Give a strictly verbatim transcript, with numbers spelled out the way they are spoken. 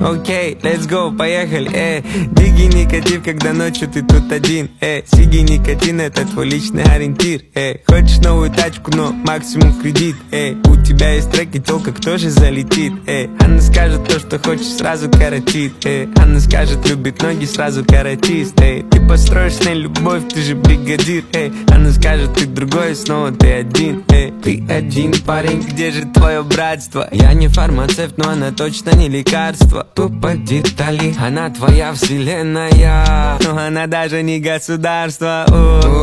Окей, let's go, поехали, эй. Дикий никотив, когда ночью ты тут один, эй. Сиги никотин, это твой личный ориентир, эй. Хочешь новую тачку, но максимум в кредит, эй. У тебя есть трек и тёлка, кто же залетит, эй. Она скажет то, что хочешь, сразу коротит, эй. Она скажет, любит ноги, сразу каратист, эй. Ты построишь с ней любовь, ты же бригадир, эй. Она скажет, ты другой, снова ты один, эй. Ты один, парень, где же твое братство? Я не фармацевт, но она точно не лекарство. Тупо детали, она твоя вселенная, но она даже не государство. О,